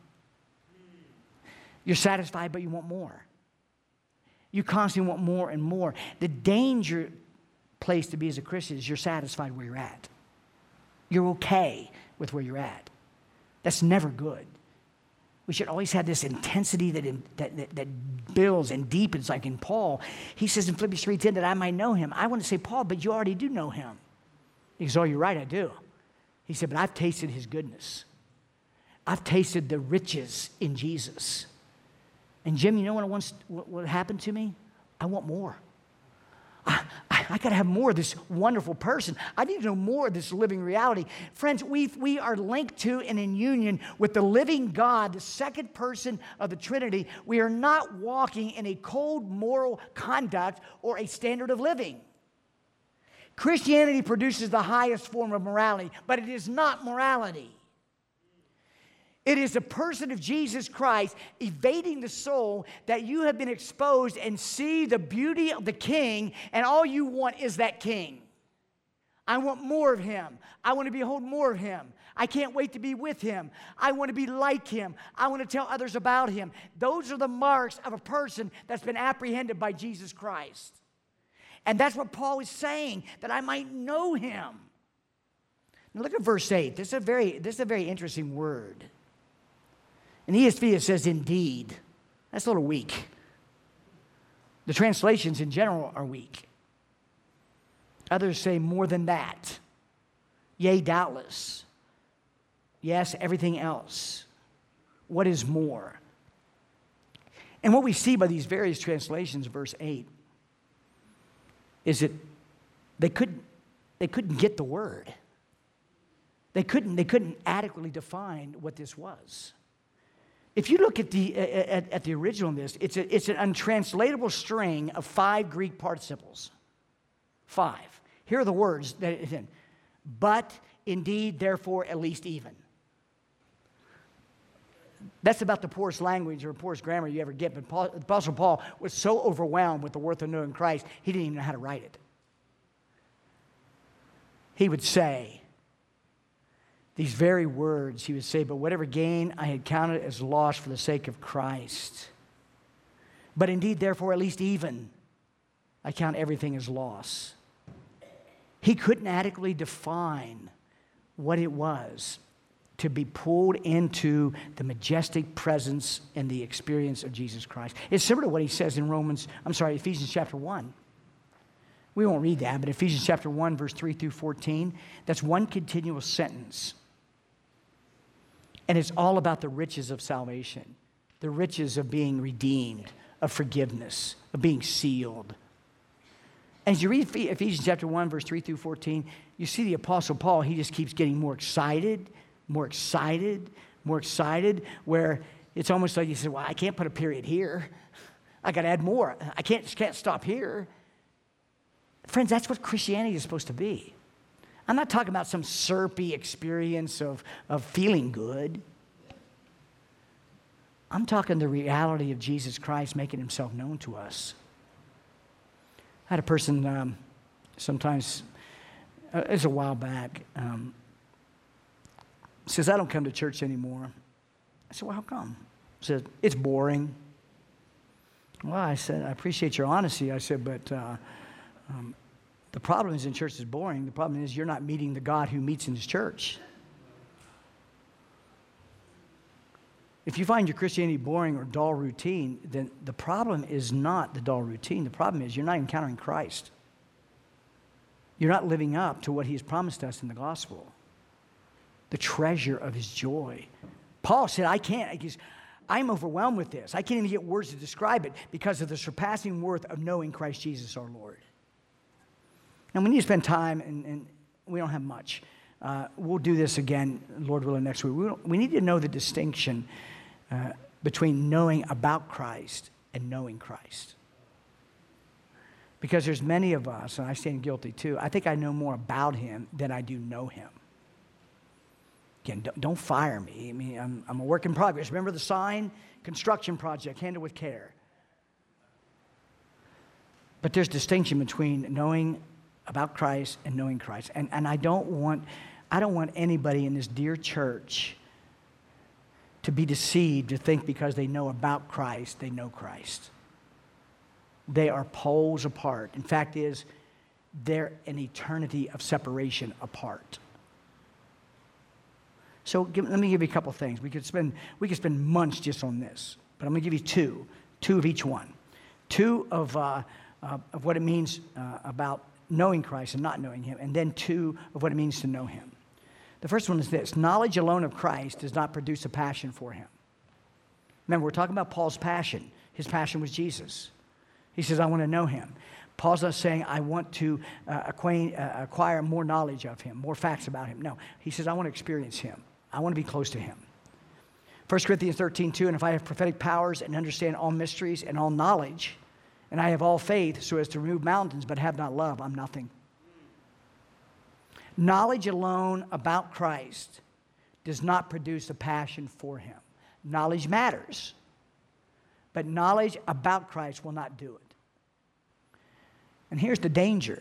You're satisfied, but you want more. You constantly want more and more. The danger place to be as a Christian is you're satisfied where you're at. You're okay with where you're at. That's never good. We should always have this intensity that builds and deepens, like in Paul. He says in Philippians 3:10 that I might know him. I want to say, Paul, but you already do know him. He goes, oh, you're right, I do. He said, but I've tasted his goodness. I've tasted the riches in Jesus. And Jim, you know what happened to me? I want more. I got to have more of this wonderful person. I need to know more of this living reality. Friends, we are linked to and in union with the living God, the second person of the Trinity. We are not walking in a cold moral conduct or a standard of living. Christianity produces the highest form of morality, but it is not morality. It is the person of Jesus Christ evading the soul that you have been exposed and see the beauty of the King, and all you want is that King. I want more of him. I want to behold more of him. I can't wait to be with him. I want to be like him. I want to tell others about him. Those are the marks of a person that's been apprehended by Jesus Christ. And that's what Paul is saying, that I might know him. Now look at verse 8. This is a very interesting word. In ESV, it says, indeed. That's a little weak. The translations in general are weak. Others say more than that. Yea, doubtless. Yes, everything else. What is more? And what we see by these various translations, verse 8, is that they couldn't get the word. They couldn't adequately define what this was. If you look at the original of this, it's an untranslatable string of 5 Greek participles. 5. Here are the words that it's in. But, indeed, therefore, at least, even. That's about the poorest language or poorest grammar you ever get. But the Apostle Paul was so overwhelmed with the worth of knowing Christ, he didn't even know how to write it. He would say these very words, he would say, but whatever gain I had counted as loss for the sake of Christ. But indeed, therefore, at least even, I count everything as loss. He couldn't adequately define what it was to be pulled into the majestic presence and the experience of Jesus Christ. It's similar to what he says in Ephesians chapter 1. We won't read that, but Ephesians chapter 1, verse 3 through 14, that's one continuous sentence. And it's all about the riches of salvation, the riches of being redeemed, of forgiveness, of being sealed. And as you read Ephesians chapter 1, verse 3 through 14, you see the Apostle Paul, he just keeps getting more excited, where it's almost like he said, well, I can't put a period here. I got to add more. I can't stop here. Friends, that's what Christianity is supposed to be. I'm not talking about some syrupy experience of feeling good. I'm talking the reality of Jesus Christ making himself known to us. I had a person sometimes, it was a while back, says, I don't come to church anymore. I said, well, how come? He said, it's boring. Well, I said, I appreciate your honesty. I said, but the problem isn't church is boring. The problem is you're not meeting the God who meets in his church. If you find your Christianity boring or dull routine, then the problem is not the dull routine. The problem is you're not encountering Christ. You're not living up to what He has promised us in the gospel, the treasure of His joy. Paul said, I'm overwhelmed with this. I can't even get words to describe it because of the surpassing worth of knowing Christ Jesus our Lord. And we need to spend time, and we don't have much. We'll do this again, Lord willing, next week. We need to know the distinction between knowing about Christ and knowing Christ. Because there's many of us, and I stand guilty too, I think I know more about Him than I do know Him. Again, don't fire me. I mean, I'm a work in progress. Remember the sign? Construction project, handle with care. But there's distinction between knowing about Christ and knowing Christ. And I don't want anybody in this dear church to be deceived to think because they know about Christ, they know Christ. They are poles apart. In fact, they're an eternity of separation apart. So let me give you a couple things. We could spend months just on this, but I'm going to give you two of each one. Two of what it means about knowing Christ and not knowing Him, and then two of what it means to know Him. The first one is this: knowledge alone of Christ does not produce a passion for Him. Remember, we're talking about Paul's passion. His passion was Jesus. He says, I want to know Him. Paul's not saying, I want to acquire more knowledge of Him, more facts about Him. No, he says, I want to experience Him. I want to be close to Him. 1 Corinthians 13:2, and if I have prophetic powers and understand all mysteries and all knowledge, and I have all faith so as to remove mountains, but have not love, I'm nothing. Knowledge alone about Christ does not produce a passion for Him. Knowledge matters, but knowledge about Christ will not do it. And here's the danger.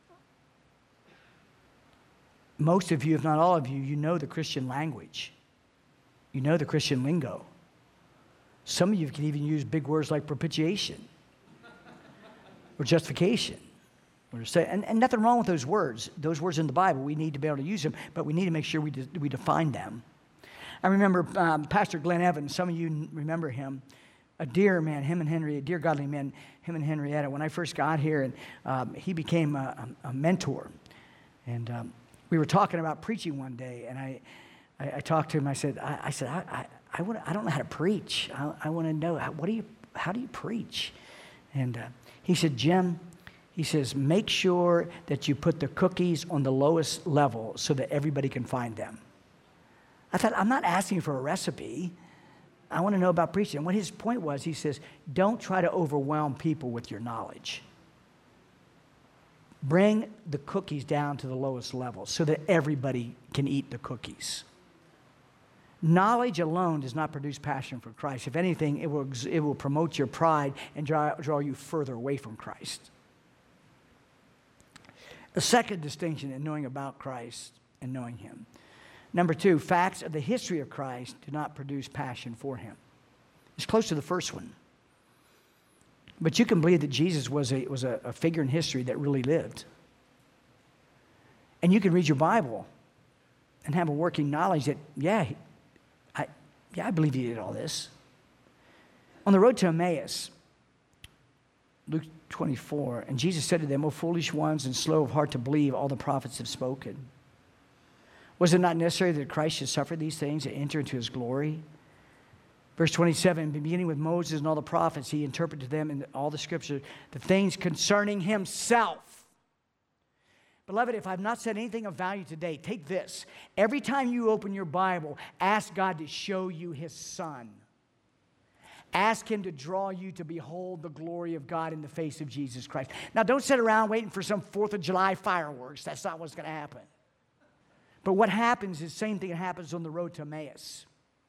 Most of you, if not all of you, you know the Christian language. You know the Christian lingo. Some of you can even use big words like propitiation or justification. And nothing wrong with those words. Those words in the Bible, we need to be able to use them, but we need to make sure we define them. I remember Pastor Glenn Evans. Some of you remember him. A dear man, a dear godly man, him and Henrietta. When I first got here, and he became a mentor. And we were talking about preaching one day, and I talked to him. I said, I don't know how to preach. I want to know, how do you preach? And he said, Jim, he says, make sure that you put the cookies on the lowest level so that everybody can find them. I thought, I'm not asking for a recipe. I want to know about preaching. And what his point was, he says, don't try to overwhelm people with your knowledge. Bring the cookies down to the lowest level so that everybody can eat the cookies. Knowledge alone does not produce passion for Christ. If anything, it will promote your pride and draw you further away from Christ. The second distinction in knowing about Christ and knowing Him. Number two, facts of the history of Christ do not produce passion for Him. It's close to the first one. But you can believe that Jesus was a figure in history that really lived. And you can read your Bible and have a working knowledge that, I believe He did all this. On the road to Emmaus, Luke 24, and Jesus said to them, O foolish ones and slow of heart to believe all the prophets have spoken. Was it not necessary that Christ should suffer these things and enter into His glory? Verse 27, beginning with Moses and all the prophets, He interpreted to them in all the Scripture the things concerning Himself. Beloved, if I've not said anything of value today, take this. Every time you open your Bible, ask God to show you His Son. Ask Him to draw you to behold the glory of God in the face of Jesus Christ. Now, don't sit around waiting for some 4th of July fireworks. That's not what's going to happen. But what happens is the same thing that happens on the road to Emmaus.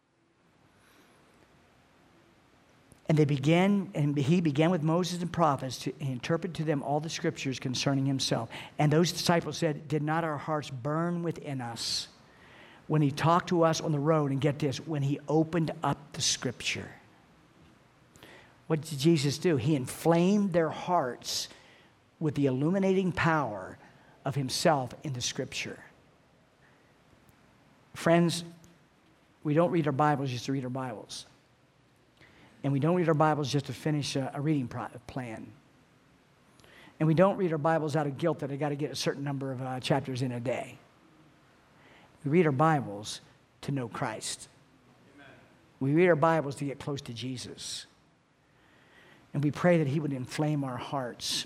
And he began with Moses and prophets to interpret to them all the Scriptures concerning Himself. And those disciples said, did not our hearts burn within us when He talked to us on the road? And get this, when He opened up the Scripture. What did Jesus do? He inflamed their hearts with the illuminating power of Himself in the Scripture. Friends, We don't read our Bibles just to read our Bibles. And we don't read our Bibles just to finish a reading plan. And we don't read our Bibles out of guilt that I got to get a certain number of chapters in a day. We read our Bibles to know Christ. Amen. We read our Bibles to get close to Jesus. And we pray that he would inflame our hearts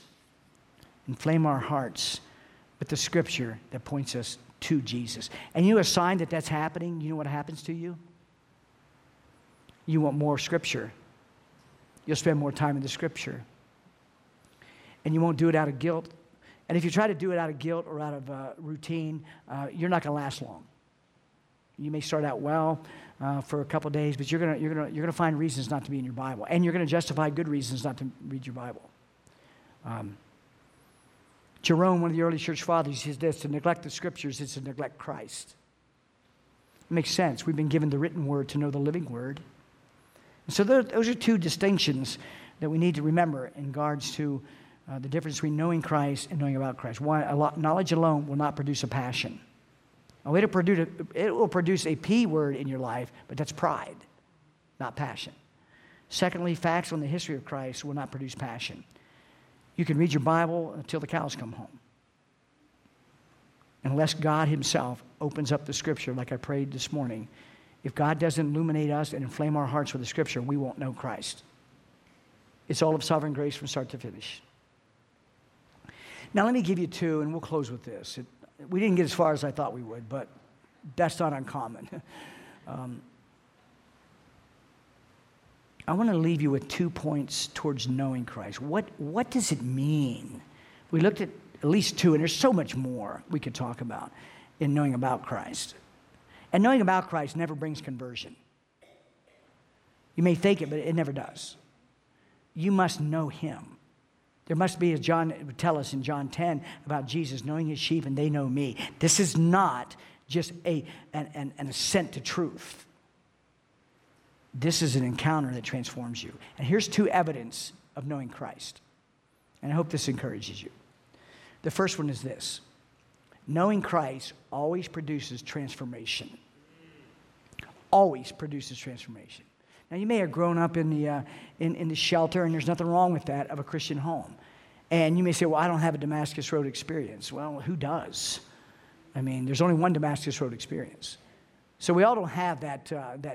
with the scripture that points us to Jesus. And you know a sign that that's happening? You know what happens to you? You want more scripture. You'll spend more time in the scripture. And you won't do it out of guilt. And if you try to do it out of guilt or out of routine, you're not going to last long. You may start out well for a couple days, but you're gonna find reasons not to be in your Bible, and you're going to justify good reasons not to read your Bible. Jerome, one of the early church fathers, says this: to neglect the scriptures is to neglect Christ. It makes sense. We've been given the written word to know the living word. And so those are two distinctions that we need to remember in regards to the difference between knowing Christ and knowing about Christ. One, knowledge alone will not produce a passion. Oh, it will produce a P word in your life, but that's pride, not passion. Secondly, facts on the history of Christ will not produce passion. You can read your Bible until the cows come home. Unless God himself opens up the scripture like I prayed this morning, if God doesn't illuminate us and inflame our hearts with the scripture, we won't know Christ. It's all of sovereign grace from start to finish. Now let me give you two, and we'll close with this. We didn't get as far as I thought we would, but that's not uncommon. I want to leave you with 2 points towards knowing Christ. What does it mean? We looked at least two, and there's so much more we could talk about in knowing about Christ. And knowing about Christ never brings conversion. You may think it, but it never does. You must know him. There must be, as John would tell us in John 10 about Jesus, knowing his sheep and they know me. This is not just an assent to truth. This is an encounter that transforms you. And here's two evidence of knowing Christ. And I hope this encourages you. The first one is this: knowing Christ always produces transformation. Always produces transformation. Now, you may have grown up in the shelter, and there's nothing wrong with that, of a Christian home. And you may say, well, I don't have a Damascus Road experience. Well, who does? I mean, there's only one Damascus Road experience. So we all don't have that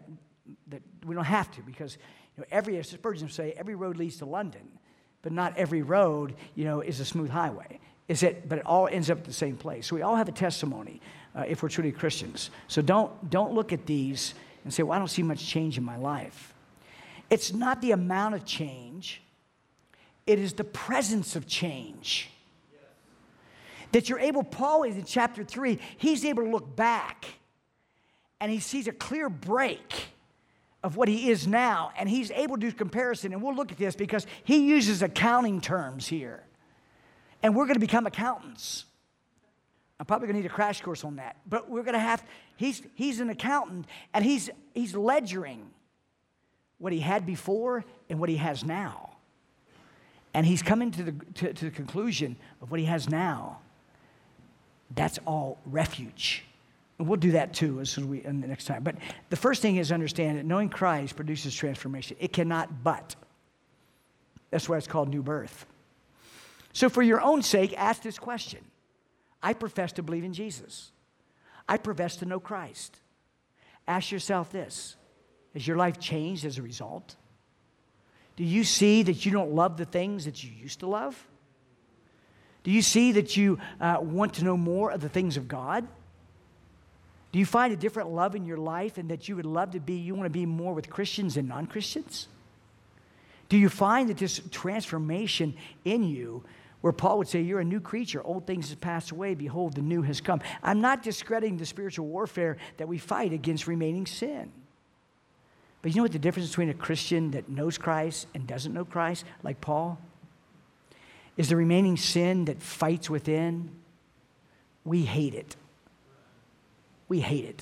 we don't have to, because as Spurgeon would say, every road leads to London, but not every road, is a smooth highway. But it all ends up at the same place. So we all have a testimony if we're truly Christians. So don't look at these and say, well, I don't see much change in my life. It's not the amount of change. It is the presence of change. Yes. That you're able, Paul is in chapter 3, he's able to look back and he sees a clear break of what he is now, and he's able to do comparison. And we'll look at this because he uses accounting terms here. And we're going to become accountants. I'm probably going to need a crash course on that. But we're going to have, he's an accountant, and he's ledgering what he had before and what he has now. And he's coming to the conclusion of what he has now. That's all refuge. And we'll do that too in the next time. But the first thing is understand that knowing Christ produces transformation. It cannot but. That's why it's called new birth. So for your own sake, ask this question. I profess to believe in Jesus. I profess to know Christ. Ask yourself this: has your life changed as a result? Do you see that you don't love the things that you used to love? Do you see that you want to know more of the things of God? Do you find a different love in your life, and that you would love to be, you want to be more with Christians and non-Christians? Do you find that this transformation in you, where Paul would say, you're a new creature, old things have passed away, behold, the new has come. I'm not discrediting the spiritual warfare that we fight against remaining sin. But you know what the difference between a Christian that knows Christ and doesn't know Christ, like Paul? Is the remaining sin that fights within. We hate it. We hate it.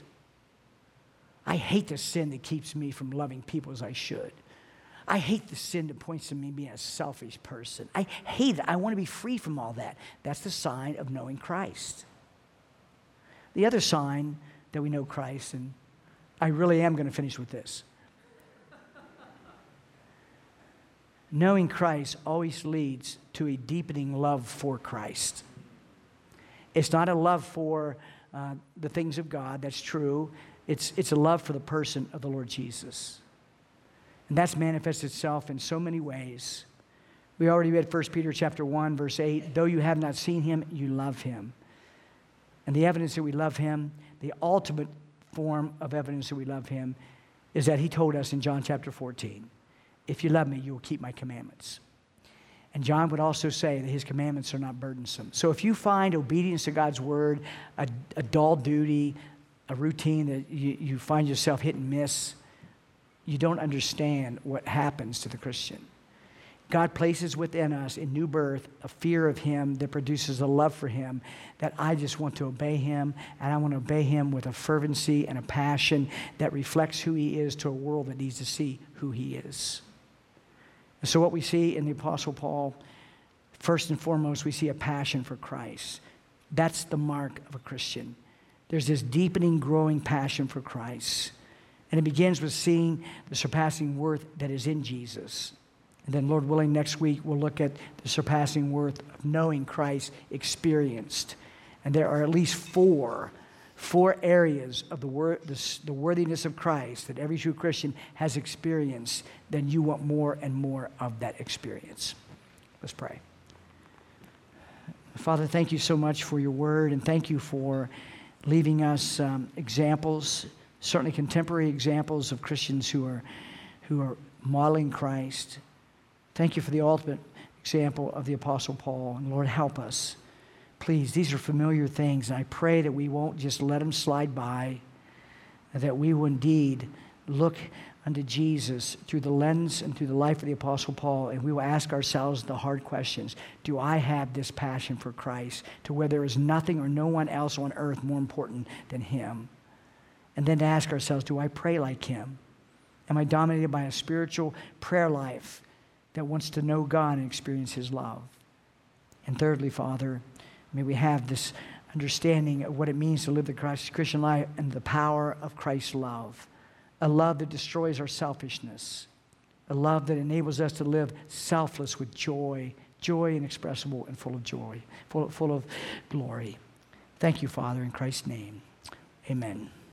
I hate the sin that keeps me from loving people as I should. I hate the sin that points to me being a selfish person. I hate it. I want to be free from all that. That's the sign of knowing Christ. The other sign that we know Christ and I really am going to finish with this. Knowing Christ always leads to a deepening love for Christ. It's not a love for the things of God, that's true. It's a love for the person of the Lord Jesus. And that's manifested itself in so many ways. We already read 1 Peter chapter 1, verse 8, though you have not seen him, you love him. And the evidence that we love him, the ultimate form of evidence that we love him, is that he told us in John chapter 14, if you love me, you will keep my commandments. And John would also say that his commandments are not burdensome. So if you find obedience to God's word a dull duty, a routine that you find yourself hit and miss, you don't understand what happens to the Christian. God places within us in new birth a fear of him that produces a love for him, that I just want to obey him, and I want to obey him with a fervency and a passion that reflects who he is to a world that needs to see who he is. And so what we see in the Apostle Paul, first and foremost, we see a passion for Christ. That's the mark of a Christian. There's this deepening, growing passion for Christ. And it begins with seeing the surpassing worth that is in Jesus. And then, Lord willing, next week we'll look at the surpassing worth of knowing Christ experienced. And there are at least four areas of the worthiness of Christ that every true Christian has experienced. Then you want more and more of that experience. Let's pray. Father, thank you so much for your word, and thank you for leaving us examples, certainly contemporary examples of Christians who are modeling Christ. Thank you for the ultimate example of the Apostle Paul. And Lord, help us. Please, these are familiar things, and I pray that we won't just let them slide by, and that we will indeed look unto Jesus through the lens and through the life of the Apostle Paul, and we will ask ourselves the hard questions. Do I have this passion for Christ, to where there is nothing or no one else on earth more important than him? And then to ask ourselves, do I pray like him? Am I dominated by a spiritual prayer life that wants to know God and experience his love? And thirdly, Father, may we have this understanding of what it means to live the Christian life and the power of Christ's love. A love that destroys our selfishness. A love that enables us to live selfless with joy inexpressible and full of joy, full of glory. Thank you, Father, in Christ's name. Amen.